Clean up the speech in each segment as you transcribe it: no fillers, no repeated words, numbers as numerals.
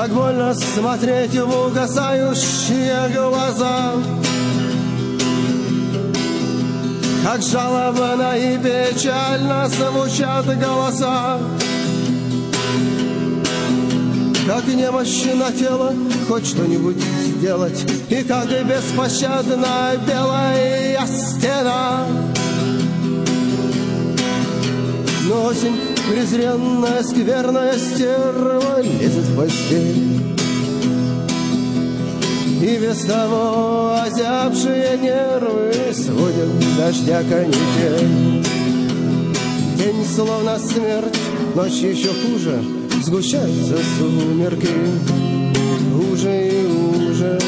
Как больно смотреть в угасающие глаза, как жалобно и печально звучат голоса, как немощно тело хоть что-нибудь сделать, и как беспощадна белая стена. Но осень, презренная, скверная стерва, лезет в постель, и без того озябшие нервы сводят дождя канитель. День словно смерть, ночь еще хуже, сгущаются сумерки, уже и уже.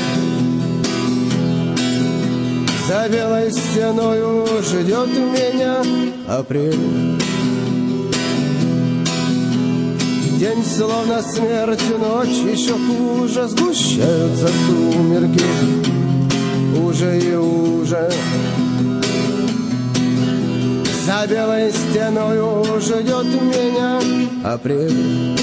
За белой стеною ждет меня апрель. День словно смерть, ночь еще хуже, сгущаются сумерки, уже и уже. За белой стеною ждет меня апрель.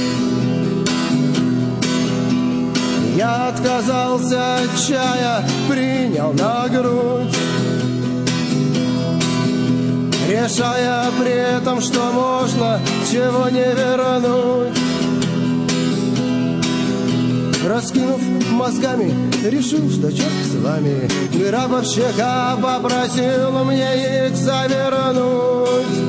Я отказался от чая, принял на грудь, решая при этом, что можно, чего не вернуть. Раскинув мозгами, решил, что черт с вами, гробовщика попросил мне их завернуть.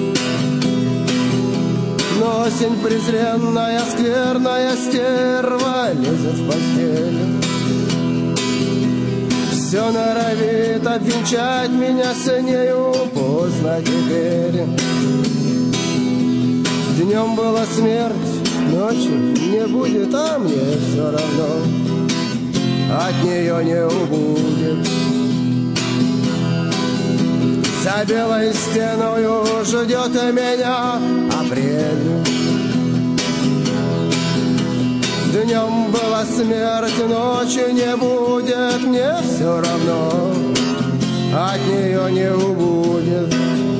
Но осень презренная, скверная стерва лезет в постель, все норовит обвенчать меня с нею, поздно теперь. Днем была смерть, ночью не будет, а мне все равно, от нее не убудет. За белой стеною ждет меня апрель. Днем была смерть, ночью не будет, мне все равно, от нее не убудет.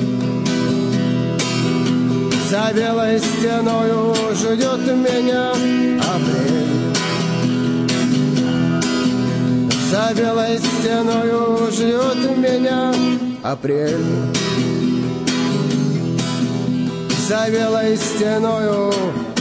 За белой стеною ждет меня апрель. За белой стеною ждет меня апрель. За белой стеною